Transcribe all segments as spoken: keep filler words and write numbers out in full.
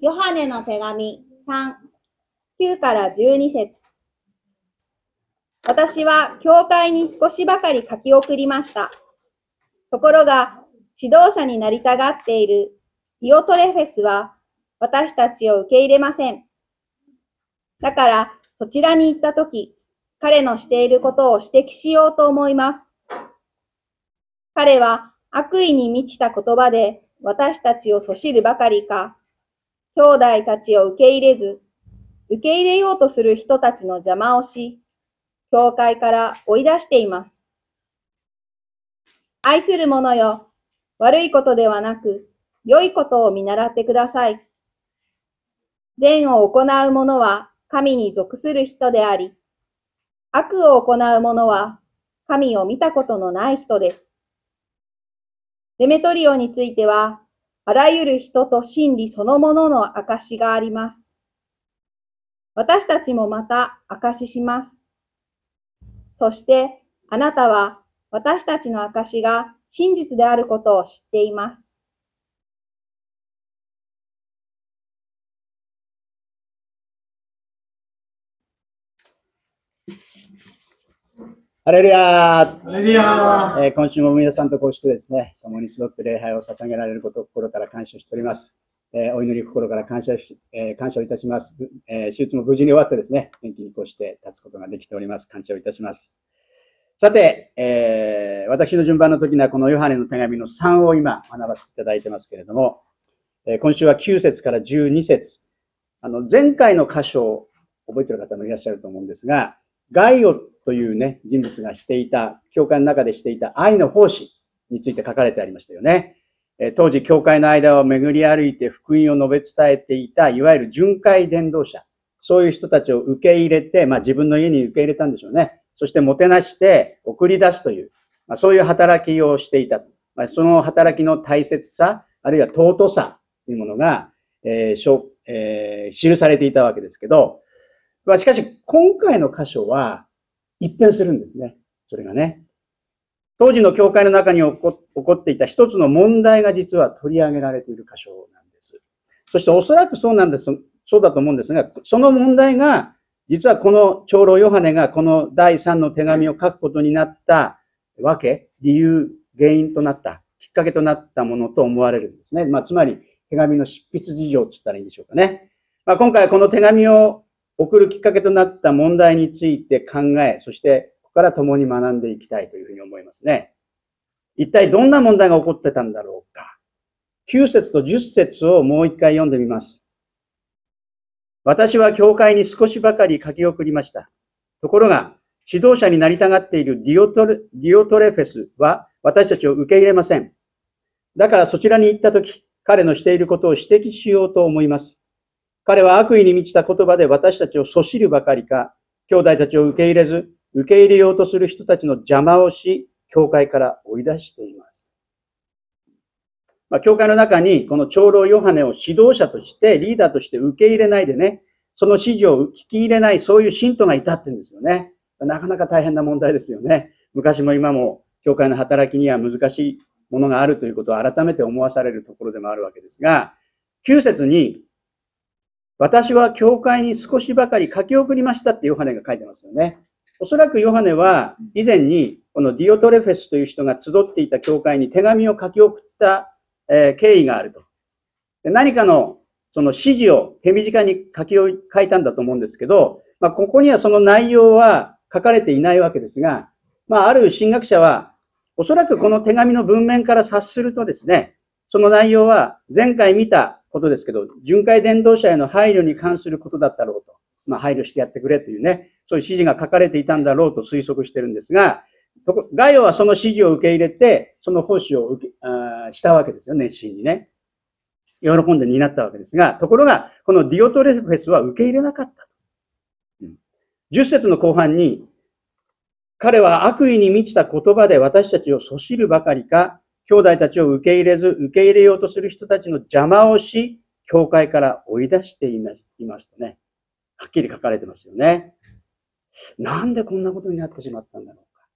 ヨハネの手紙さん、きゅうからじゅうに節。私は教会に少しばかり書き送りました。ところが、指導者になりたがっているディオトレフェスは私たちを受け入れません。だからそちらに行ったとき、彼のしていることを指摘しようと思います。彼は悪意に満ちた言葉で私たちをそしるばかりか、兄弟たちを受け入れず、受け入れようとする人たちの邪魔をし、教会から追い出しています。愛する者よ、悪いことではなく、良いことを見習ってください。善を行う者は神に属する人であり、悪を行う者は神を見たことのない人です。デメトリオについては、あらゆる人と真理そのものの証があります。私たちもまた証しします。そして、あなたは私たちの証が真実であることを知っています。 ハレルヤー。 ハレルヤー。 えー、今週も皆さんとこうしてですね、共に集って礼拝を捧げられることを心から感謝しております。えー、お祈り心から感謝し、えー、感謝をいたします。えー、手術も無事に終わってですね、元気にこうして立つことができております。感謝をいたします。さて、えー、私の順番の時にはこのヨハネの手紙のさんを今学ばせていただいてますけれども、えー、今週はきゅう節からじゅうに節。あの、前回の箇所を覚えている方もいらっしゃると思うんですが、ガイオというね、人物がしていた、教会の中でしていた愛の奉仕について書かれてありましたよね。え当時、教会の間を巡り歩いて福音を述べ伝えていた、いわゆる巡回伝道者。そういう人たちを受け入れて、まあ自分の家に受け入れたんでしょうね。そしてもてなして送り出すという、まあ、そういう働きをしていた。まあ、その働きの大切さ、あるいは尊さというものが、えーしょえー、記されていたわけですけど、まあ、しかし、今回の箇所は一変するんですね。それがね。当時の教会の中に起こっていた一つの問題が実は取り上げられている箇所なんです。そしておそらくそうなんです、そうだと思うんですが、その問題が、実はこの長老ヨハネがこの第三の手紙を書くことになったわけ、理由、原因となった、きっかけとなったものと思われるんですね。まあ、つまり、手紙の執筆事情って言ったらいいんでしょうかね。まあ、今回はこの手紙を送るきっかけとなった問題について考え、そしてここから共に学んでいきたいというふうに思いますね。一体どんな問題が起こってたんだろうか。きゅう節とじゅっ節をもう一回読んでみます。私は教会に少しばかり書き送りました。ところが、指導者になりたがっているディオトレ、ディオトレフェスは私たちを受け入れません。だからそちらに行ったとき、彼のしていることを指摘しようと思います。彼は悪意に満ちた言葉で私たちをそしるばかりか、兄弟たちを受け入れず、受け入れようとする人たちの邪魔をし、教会から追い出しています。まあ、教会の中にこの長老ヨハネを指導者として、リーダーとして受け入れないでね、その指示を聞き入れない、そういう信徒がいたって言うんですよね。なかなか大変な問題ですよね。昔も今も教会の働きには難しいものがあるということを改めて思わされるところでもあるわけですが、きゅう節に、私は教会に少しばかり書き送りましたってヨハネが書いてますよね。おそらくヨハネは以前にこのディオトレフェスという人が集っていた教会に手紙を書き送った経緯があると。何かのその指示を手短に書き書いたんだと思うんですけど、まあ、ここにはその内容は書かれていないわけですが、まあ、ある神学者はおそらくこの手紙の文面から察するとですね、その内容は前回見たことですけど、巡回伝道者への配慮に関することだったろうと。まあ、配慮してやってくれというね、そういう指示が書かれていたんだろうと推測してるんですが、ガイオはその指示を受け入れて、その奉仕を受けあしたわけですよ、熱心にね。喜んで担ったわけですが、ところが、このディオトレフェスは受け入れなかった。じゅっ節の後半に、彼は悪意に満ちた言葉で私たちをそしるばかりか、兄弟たちを受け入れず、受け入れようとする人たちの邪魔をし、教会から追い出しています、いますとね。はっきり書かれてますよね。なんでこんなことになってしまったんだろうか。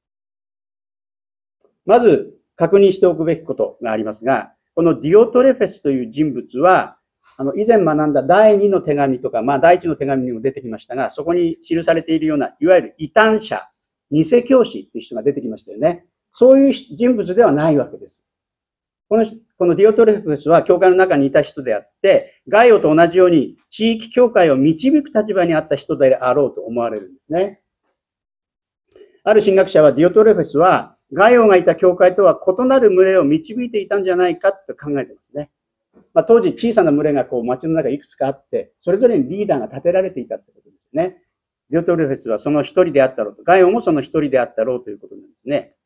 まず、確認しておくべきことがありますが、このディオトレフェスという人物は、 あの、以前学んだ第二の手紙とか、まあ第一の手紙にも出てきましたが、そこに記されているような、いわゆる異端者、偽教師っていう人が出てきましたよね。そういう人物ではないわけです。この、このディオトレフェスは教会の中にいた人であって、ガイオと同じように地域教会を導く立場にあった人であろうと思われるんですね。ある神学者はディオトレフェスはガイオがいた教会とは異なる群れを導いていたんじゃないかと考えてますね。まあ、当時小さな群れがこう街の中いくつかあって、それぞれにリーダーが立てられていたってことですよね。ディオトレフェスはその一人であったろうと、ガイオもその一人であったろうということなんですね。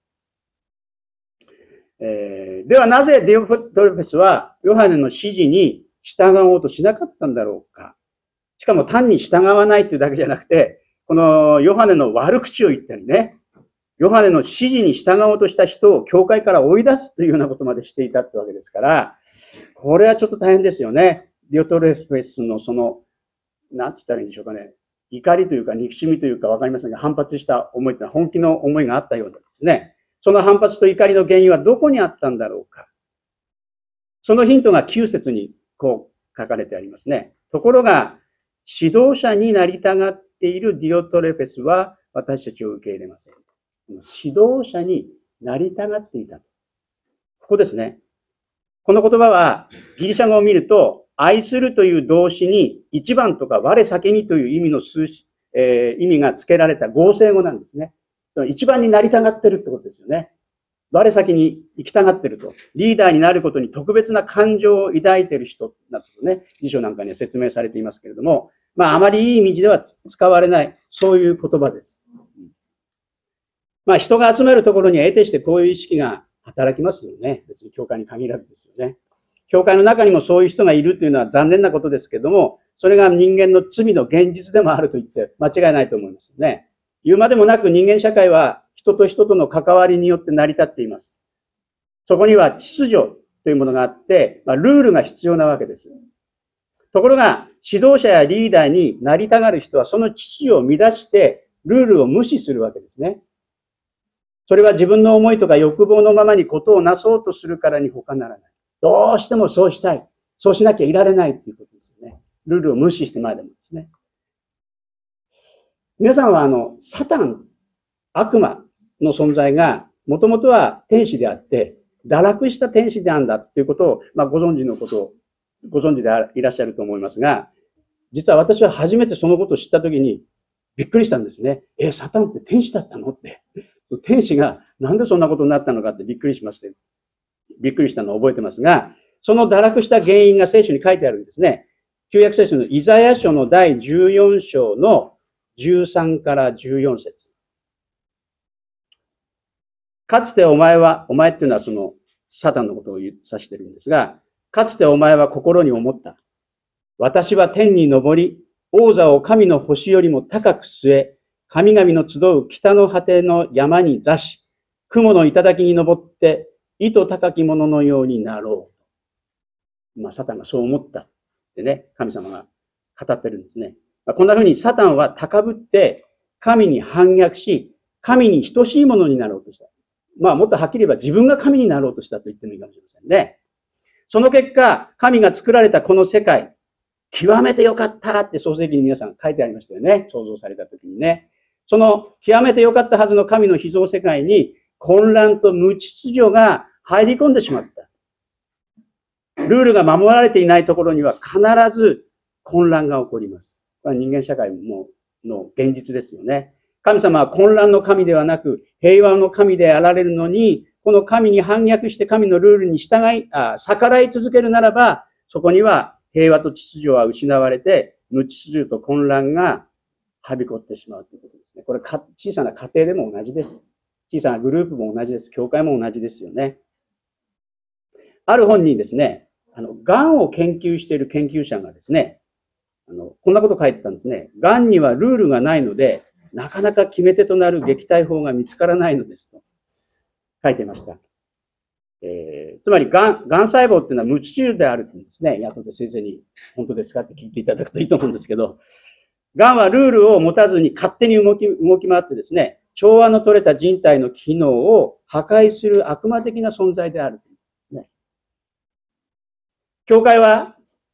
えー、ではなぜディオトレフェスはヨハネの指示に従おうとしなかったんだろうか。しかも単に従わないというだけじゃなくて、このヨハネの悪口を言ったりね、ヨハネの指示に従おうとした人を教会から追い出すというようなことまでしていたってわけですから、これはちょっと大変ですよね。ディオトレフェスのその、なんて言ったらいいんでしょうかね。怒りというか憎しみというかわかりませんが、反発した思いというのは本気の思いがあったようなんですね。その反発と怒りの原因はどこにあったんだろうか。そのヒントがきゅう節にこう書かれてありますね。ところが、指導者になりたがっているディオトレフェスは私たちを受け入れません。指導者になりたがっていた。ここですね。この言葉はギリシャ語を見ると、愛するという動詞に一番とか我先にという意味の数詞、えー、意味が付けられた合成語なんですね。その一番になりたがってるってことですよね。我先に行きたがってると。リーダーになることに特別な感情を抱いている人などね、辞書なんかには説明されていますけれども、まああまりいい意味では使われない、そういう言葉です。まあ人が集まるところには得てしてこういう意識が働きますよね。別に教会に限らずですよね。教会の中にもそういう人がいるというのは残念なことですけども、それが人間の罪の現実でもあると言って間違いないと思いますよね。言うまでもなく人間社会は人と人との関わりによって成り立っています。そこには秩序というものがあって、まあ、ルールが必要なわけです。ところが指導者やリーダーになりたがる人はその秩序を乱してルールを無視するわけですね。それは自分の思いとか欲望のままにことをなそうとするからに他ならない。どうしてもそうしたい。そうしなきゃいられないっていうことですよね。ルールを無視してまでもですね。皆さんはあの、サタン、悪魔の存在がもともとは天使であって、堕落した天使であるんだっていうことを、まあご存知のことを、ご存知でいらっしゃると思いますが、実は私は初めてそのことを知ったときにびっくりしたんですね。え、サタンって天使だったのって。天使がなんでそんなことになったのかってびっくりしまして、びっくりしたのを覚えてますが、その堕落した原因が聖書に書いてあるんですね。旧約聖書のイザヤ書のだいじゅうよん章のじゅうさんからじゅうよん節。かつてお前は、お前っていうのはそのサタンのことを指してるんですが、かつてお前は心に思った。私は天に昇り、王座を神の星よりも高く据え、神々の集う北の果ての山に座し、雲の頂に登って、意図高き者のようになろう。まあ、サタンがそう思ったってね、神様が語ってるんですね。まあ、こんな風にサタンは高ぶって、神に反逆し、神に等しいものになろうとした。まあ、もっとはっきり言えば自分が神になろうとしたと言ってもいいかもしれませんね。その結果、神が作られたこの世界、極めてよかったって創世記に皆さん書いてありましたよね。創造された時にね。その極めてよかったはずの神の被造世界に混乱と無秩序が入り込んでしまった。ルールが守られていないところには必ず混乱が起こります。これは人間社会もの現実ですよね。神様は混乱の神ではなく平和の神であられるのに、この神に反逆して神のルールに従い、あ逆らい続けるならば、そこには平和と秩序は失われて、無秩序と混乱がはびこってしまうということですね。これか、小さな家庭でも同じです。小さなグループも同じです。教会も同じですよね。ある本にですね、あの、癌を研究している研究者がですね、あの、こんなこと書いてたんですね。癌にはルールがないので、なかなか決め手となる撃退法が見つからないのですと書いてました。えー、つまり、がん、がん細胞っていうのは無秩序であるって言うんですね。後で先生に、本当ですかって聞いていただくといいと思うんですけど、がんはルールを持たずに勝手に動き、動き回ってですね、調和の取れた人体の機能を破壊する悪魔的な存在であるというんですね。教会は、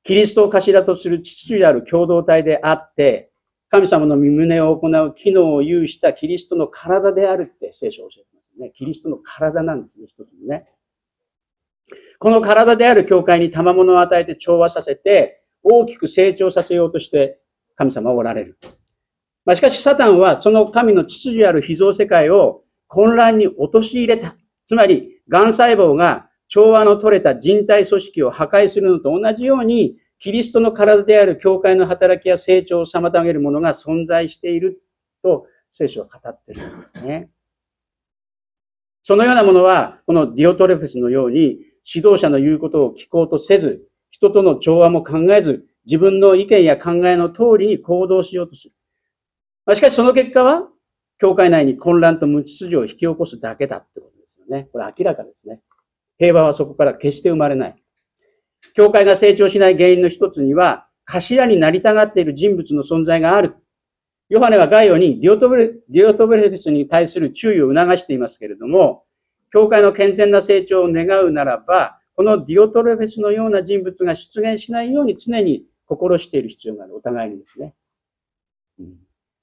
キリストを頭とする秩序である共同体であって、神様の御胸を行う機能を有したキリストの体であるって聖書を教えてますね。キリストの体なんですね、一つにね。この体である教会に賜物を与えて調和させて、大きく成長させようとして神様はおられる。まあ、しかしサタンはその神の秩序ある被造世界を混乱に陥れた。つまり、癌細胞が調和の取れた人体組織を破壊するのと同じように、キリストの体である教会の働きや成長を妨げるものが存在していると聖書は語っているんですね。そのようなものは、このディオトレフェスのように、指導者の言うことを聞こうとせず、人との調和も考えず、自分の意見や考えの通りに行動しようとする。まあ、しかしその結果は、教会内に混乱と無秩序を引き起こすだけだってことですよね。これ明らかですね。平和はそこから決して生まれない。教会が成長しない原因の一つには、頭になりたがっている人物の存在がある。ヨハネはガイオにディオトベディオトベレフェスに対する注意を促していますけれども、教会の健全な成長を願うならば、このディオトレフェスのような人物が出現しないように常に心している必要がある。お互いにですね。うん、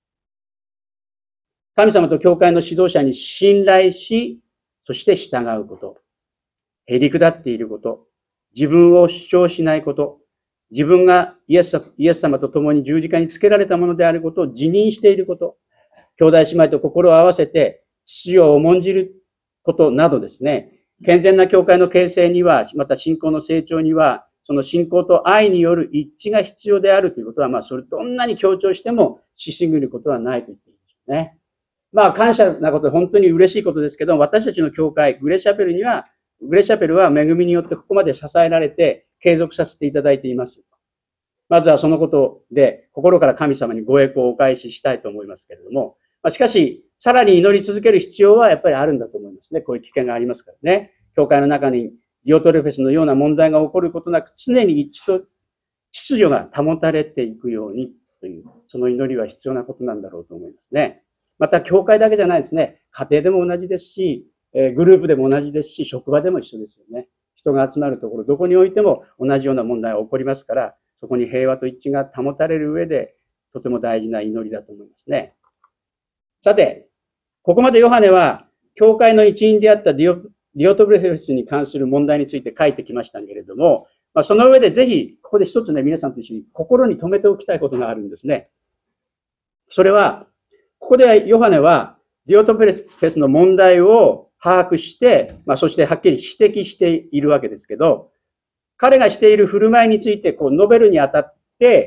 神様と教会の指導者に信頼し、そして従うこと。へりくだっていること。自分を主張しないこと。自分がイエス、イエス様と共に十字架につけられたものであることを自認していること。兄弟姉妹と心を合わせて秩序を重んじることなどですね。健全な教会の形成には、また信仰の成長には、その信仰と愛による一致が必要であるということは、まあ、それどんなに強調してもしすぎることはないと言っていいでしょうね。まあ、感謝なことで本当に嬉しいことですけど、私たちの教会、グレシャペルには、グレシャペルは恵みによってここまで支えられて継続させていただいています。まずはそのことで心から神様にご栄光をお返ししたいと思いますけれども、しかし、さらに祈り続ける必要はやっぱりあるんだと思いますね。こういう危険がありますからね。教会の中にディオトレフェスのような問題が起こることなく常に一致と秩序が保たれていくようにという、その祈りは必要なことなんだろうと思いますね。また、教会だけじゃないですね。家庭でも同じですし、グループでも同じですし、職場でも一緒ですよね。人が集まるところ、どこにおいても同じような問題が起こりますから、そこに平和と一致が保たれる上で、とても大事な祈りだと思いますね。さて、ここまでヨハネは、教会の一員であったディオ、ディオトレフェスに関する問題について書いてきましたけれども、まあ、その上でぜひ、ここで一つね、皆さんと一緒に心に留めておきたいことがあるんですね。それは、ここでヨハネは、ディオトレフェスの問題を把握して、まあ、そしてはっきり指摘しているわけですけど、彼がしている振る舞いについてこう述べるにあたって、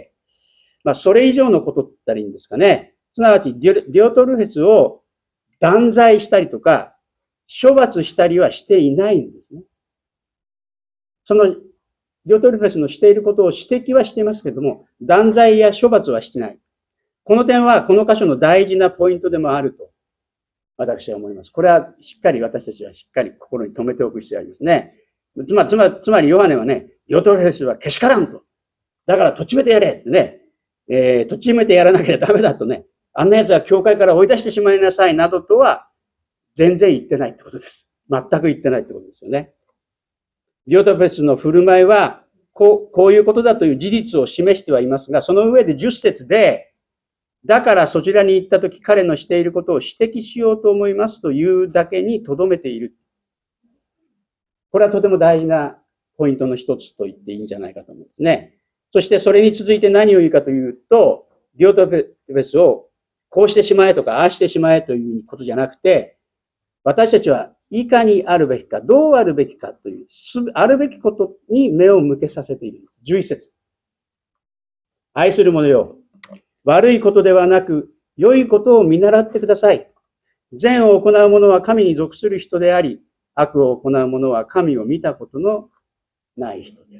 まあ、それ以上のことって言ったらいいんですかね。すなわち、ディオトレフェスを断罪したりとか、処罰したりはしていないんですね。その、ディオトレフェスのしていることを指摘はしていますけれども、断罪や処罰はしてない。この点は、この箇所の大事なポイントでもあると、私は思います。これはしっかり私たちはしっかり心に留めておく必要がありますね。つまり、つまり、つまりヨハネはね、ディオトレフェスはけしからんと。だから、とちめてやれってね、えー、とちめてやらなきゃダメだとね、あんな奴は教会から追い出してしまいなさいなどとは、全然言ってないってことです。全く言ってないってことですよね。ディオトレフェスの振る舞いは、こう、こういうことだという事実を示してはいますが、その上でじゅっ節で、だからそちらに行ったとき彼のしていることを指摘しようと思いますというだけに留めている。これはとても大事なポイントの一つと言っていいんじゃないかと思うんですね。そしてそれに続いて何を言うかというと、ディオトレフェスをこうしてしまえとか、ああしてしまえということじゃなくて、私たちはいかにあるべきか、どうあるべきかという、あるべきことに目を向けさせているんです。じゅういち節。愛する者よ、悪いことではなく、良いことを見習ってください。善を行う者は神に属する人であり、悪を行う者は神を見たことのない人です。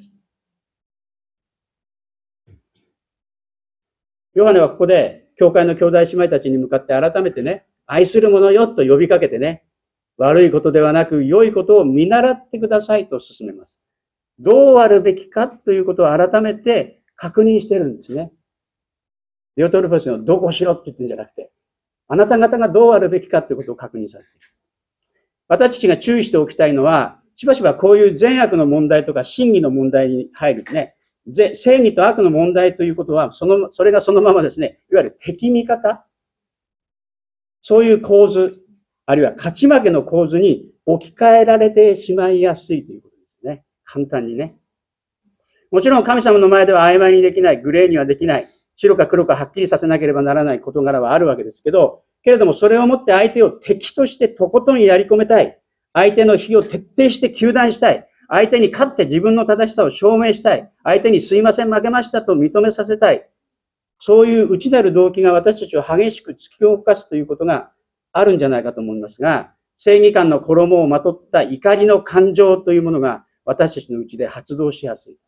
ヨハネはここで、教会の兄弟姉妹たちに向かって改めてね、愛する者よと呼びかけてね、悪いことではなく良いことを見習ってくださいと進めます。どうあるべきかということを改めて確認してるんですね。ディオトレフェスのどこをしろって言ってるんじゃなくて、あなた方がどうあるべきかということを確認されている。私たちが注意しておきたいのは、しばしばこういう善悪の問題とか真偽の問題に入るね、 ぜ正義と悪の問題ということは、その、それがそのままですね、いわゆる敵味方、そういう構図、あるいは勝ち負けの構図に置き換えられてしまいやすいということですね。簡単にね。もちろん神様の前では曖昧にできない、グレーにはできない、白か黒かはっきりさせなければならない事柄はあるわけですけど、けれどもそれをもって相手を敵としてとことんやり込めたい。相手の非を徹底して糾弾したい。相手に勝って自分の正しさを証明したい。相手にすいません負けましたと認めさせたい。そういう内なる動機が私たちを激しく突き動かすということがあるんじゃないかと思いますが、正義感の衣をまとった怒りの感情というものが私たちのうちで発動しやすい。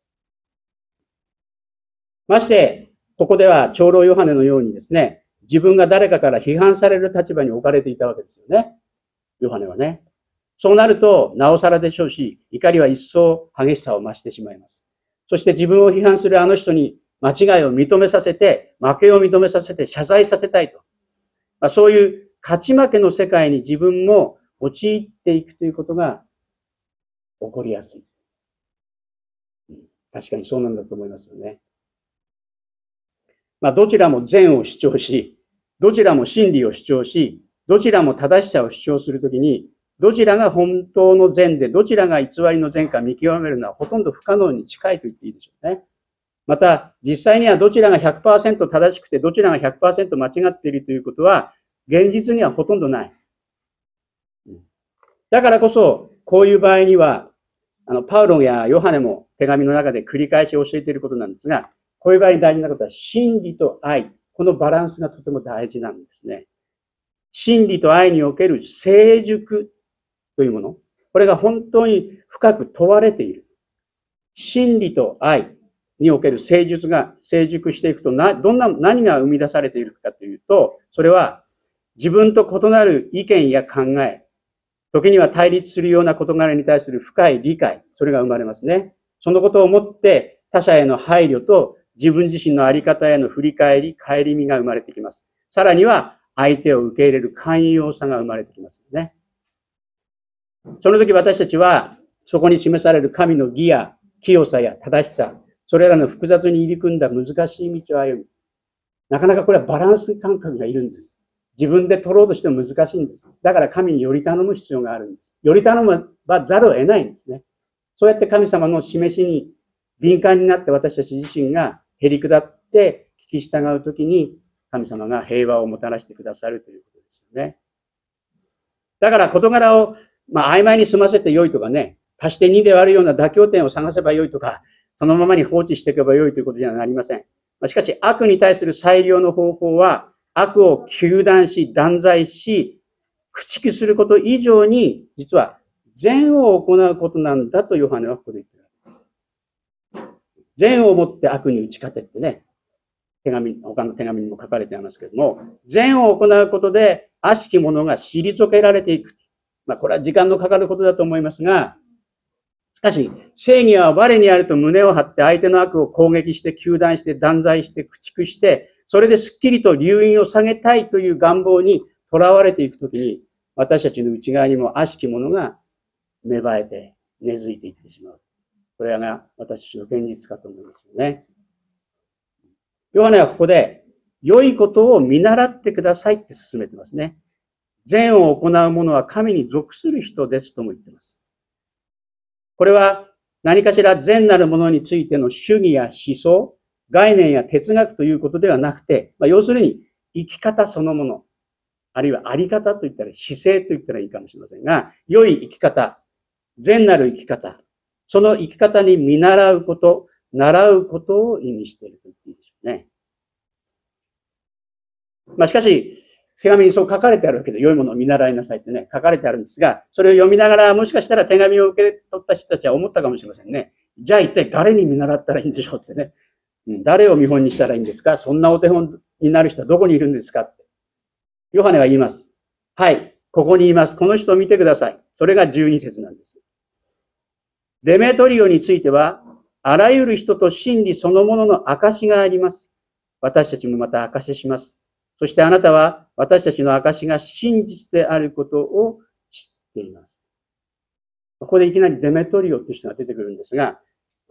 まして、ここでは長老ヨハネのようにですね、自分が誰かから批判される立場に置かれていたわけですよね。ヨハネはね。そうなると、なおさらでしょうし、怒りは一層激しさを増してしまいます。そして自分を批判するあの人に間違いを認めさせて、負けを認めさせて謝罪させたいと。まあ、そういう勝ち負けの世界に自分も陥っていくということが起こりやすい。うん、確かにそうなんだと思いますよね。まあ、どちらも善を主張し、どちらも真理を主張し、どちらも正しさを主張するときに、どちらが本当の善で、どちらが偽りの善か見極めるのはほとんど不可能に近いと言っていいでしょうね。また、実際にはどちらが ひゃくパーセント 正しくて、どちらが ひゃくパーセント 間違っているということは、現実にはほとんどない。だからこそ、こういう場合には、あの、パウロやヨハネも手紙の中で繰り返し教えていることなんですが、こういう場合に大事なことは、真理と愛。このバランスがとても大事なんですね。真理と愛における成熟というもの。これが本当に深く問われている。真理と愛における成熟が、成熟していくとな、どんな、何が生み出されているかというと、それは自分と異なる意見や考え、時には対立するような事柄に対する深い理解、それが生まれますね。そのことをもって他者への配慮と自分自身のあり方への振り返り、顧みが生まれてきます。さらには相手を受け入れる寛容さが生まれてきますよね。その時私たちはそこに示される神の義や清さや正しさ、それらの複雑に入り組んだ難しい道を歩む。なかなかこれはバランス感覚がいるんです。自分で取ろうとしても難しいんです。だから神により頼む必要があるんです。より頼まざるを得ないんですね。そうやって神様の示しに敏感になって私たち自身がへり下って聞き従うときに神様が平和をもたらしてくださるということですよね。だから事柄を、まあ、曖昧に済ませて良いとかね、足してにで割るような妥協点を探せば良いとか、そのままに放置していけば良いということにはなりません。しかし悪に対する最良の方法は、悪を糾弾し、断罪し、駆逐すること以上に、実は善を行うことなんだとヨハネはここで言っているわけです。善をもって悪に打ち勝てってね、手紙、他の手紙にも書かれていますけれども、善を行うことで悪しき者が退けられていく。まあ、これは時間のかかることだと思いますが、しかし、正義は我にあると胸を張って相手の悪を攻撃して、糾弾して、断罪して、駆逐して、それですっきりと留飲を下げたいという願望にとらわれていくときに、私たちの内側にも悪しきものが芽生えて根付いていってしまう。これが私たちの現実かと思いますよね。ヨハネはここで、良いことを見習ってくださいって進めてますね。善を行う者は神に属する人ですとも言ってます。これは何かしら善なるものについての主義や思想、概念や哲学ということではなくて、まあ、要するに生き方そのもの、あるいはあり方と言ったら姿勢と言ったらいいかもしれませんが、良い生き方、善なる生き方、その生き方に見習うこと、習うことを意味していると言っていいでしょうね。まあ、しかし、手紙にそう書かれてあるわけで、良いものを見習いなさいってね、書かれてあるんですが、それを読みながら、もしかしたら手紙を受け取った人たちは思ったかもしれませんね。じゃあ一体誰に見習ったらいいんでしょうってね。誰を見本にしたらいいんですか？そんなお手本になる人はどこにいるんですかって。ヨハネは言います。はい、ここにいます。この人を見てください。それがじゅうに節なんです。デメトリオについては、あらゆる人と真理そのものの証があります。私たちもまた証しします。そしてあなたは私たちの証が真実であることを知っています。ここでいきなりデメトリオという人が出てくるんですが、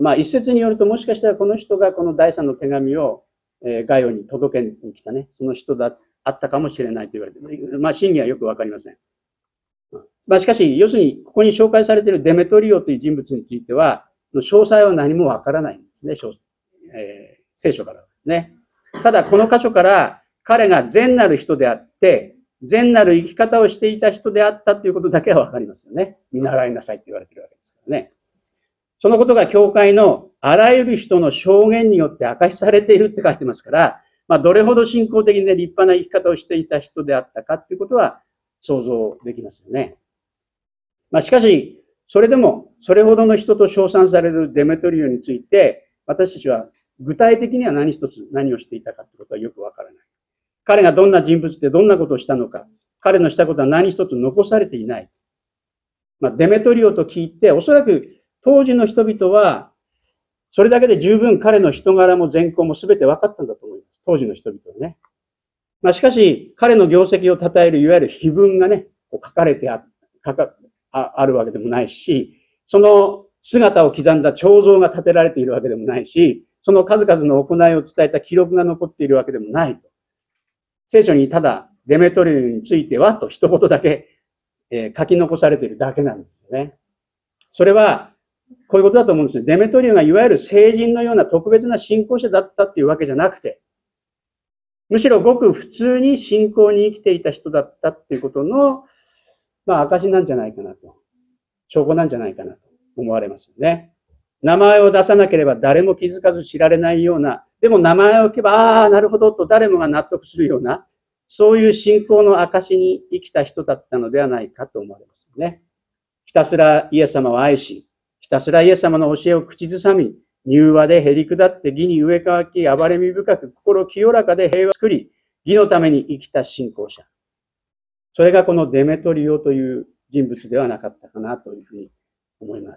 まあ一説によると、もしかしたらこの人がこの第三の手紙を、えー、ガイオに届けに来たね、その人だあったかもしれないと言われている。まあ真偽はよくわかりません。まあしかし、要するにここに紹介されているデメトリオという人物については、詳細は何もわからないんですね、えー、聖書からですね。ただこの箇所から彼が善なる人であって、善なる生き方をしていた人であったということだけはわかりますよね。見習いなさいって言われているわけですからね。そのことが教会のあらゆる人の証言によって明かしされているって書いてますから、まあ、どれほど信仰的に、ね、立派な生き方をしていた人であったかということは想像できますよね。まあ、しかし、それでも、それほどの人と称賛されるデメトリオについて、私たちは具体的には何一つ何をしていたかということはよくわからない。彼がどんな人物でどんなことをしたのか、彼のしたことは何一つ残されていない。まあ、デメトリオと聞いて、おそらく当時の人々は、それだけで十分彼の人柄も善行も全て分かったんだと思います。当時の人々はね。まあ、しかし、彼の業績を称えるいわゆる碑文がね、書かれて あ, かか あ, あるわけでもないし、その姿を刻んだ彫像が建てられているわけでもないし、その数々の行いを伝えた記録が残っているわけでもないと。聖書にただデメトリオについてはと一言だけ、えー、書き残されているだけなんですよね。それは、こういうことだと思うんですね。デメトリオがいわゆる聖人のような特別な信仰者だったっていうわけじゃなくて、むしろごく普通に信仰に生きていた人だったっていうことの、まあ、証なんじゃないかなと。証拠なんじゃないかなと思われますよね。名前を出さなければ誰も気づかず知られないような、でも名前を置けば、ああ、なるほどと誰もが納得するような、そういう信仰の証に生きた人だったのではないかと思われますよね。ひたすらイエス様を愛し、ひたすらイエス様の教えを口ずさみ、柔和でへり下って義に上かき、暴れみ深く、心清らかで平和を作り、義のために生きた信仰者。それがこのデメトリオという人物ではなかったかなというふうに思います。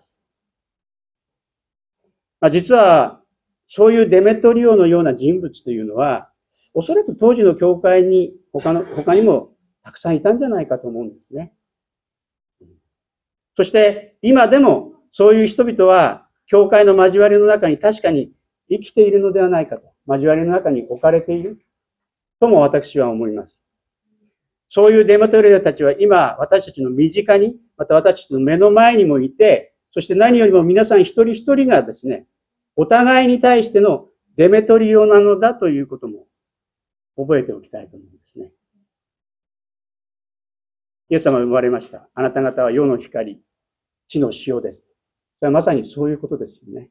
まあ、実は、そういうデメトリオのような人物というのは、おそらく当時の教会に他の、他にもたくさんいたんじゃないかと思うんですね。そして今でもそういう人々は教会の交わりの中に確かに生きているのではないかと。交わりの中に置かれているとも私は思います。そういうデメトリオたちは今私たちの身近に、また私たちの目の前にもいて、そして何よりも皆さん一人一人がですね、お互いに対してのデメトリオなのだということも覚えておきたいと思うんですね。イエス様が生まれました。あなた方は世の光、地の塩です。それはまさにそういうことですよね。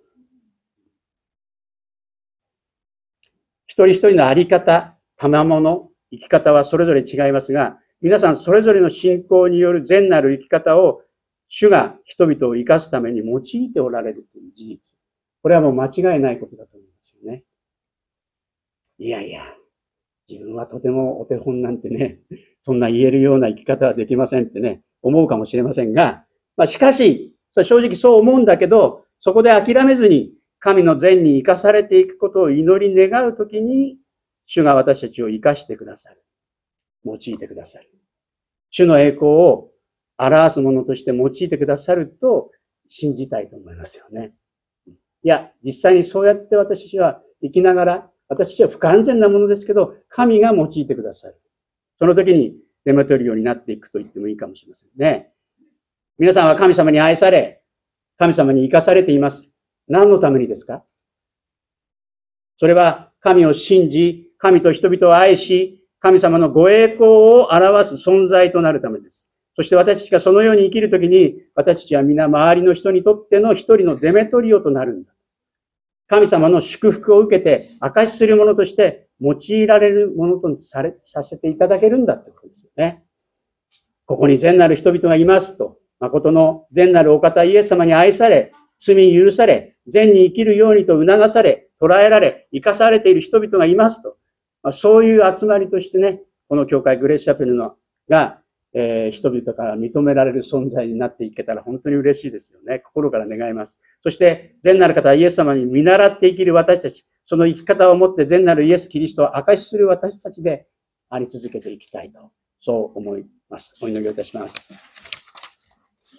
一人一人のあり方、賜物、生き方はそれぞれ違いますが、皆さんそれぞれの信仰による善なる生き方を主が人々を生かすために用いておられるという事実。これはもう間違いないことだと思いますよね。いやいや、自分はとてもお手本なんてね、そんな言えるような生き方はできませんってね、思うかもしれませんが、まあ、しかし、正直そう思うんだけど、そこで諦めずに神の善に生かされていくことを祈り願うときに、主が私たちを生かしてくださる。用いてくださる。主の栄光を表すものとして用いてくださると信じたいと思いますよね。いや、実際にそうやって私たちは生きながら、私たちは不完全なものですけど、神が用いてくださる。その時にデメトリオになっていくと言ってもいいかもしれませんね。皆さんは神様に愛され、神様に生かされています。何のためにですか？それは神を信じ、神と人々を愛し、神様のご栄光を表す存在となるためです。そして私たちがそのように生きるときに、私たちは皆周りの人にとっての一人のデメトリオとなるんだ。神様の祝福を受けて証しするものとして用いられるものとされ、させていただけるんだってことですよね。ここに善なる人々がいますと、誠の善なるお方イエス様に愛され、罪許され、善に生きるようにと促され、捉えられ、生かされている人々がいますと。まあ、そういう集まりとしてね、この教会グレースチャペルのが、えー、人々から認められる存在になっていけたら本当に嬉しいですよね。心から願います。そして、善なる方イエス様に見習って生きる私たち、その生き方をもって善なるイエス・キリストを証しする私たちであり続けていきたいと、そう思います。お祈りをいたします。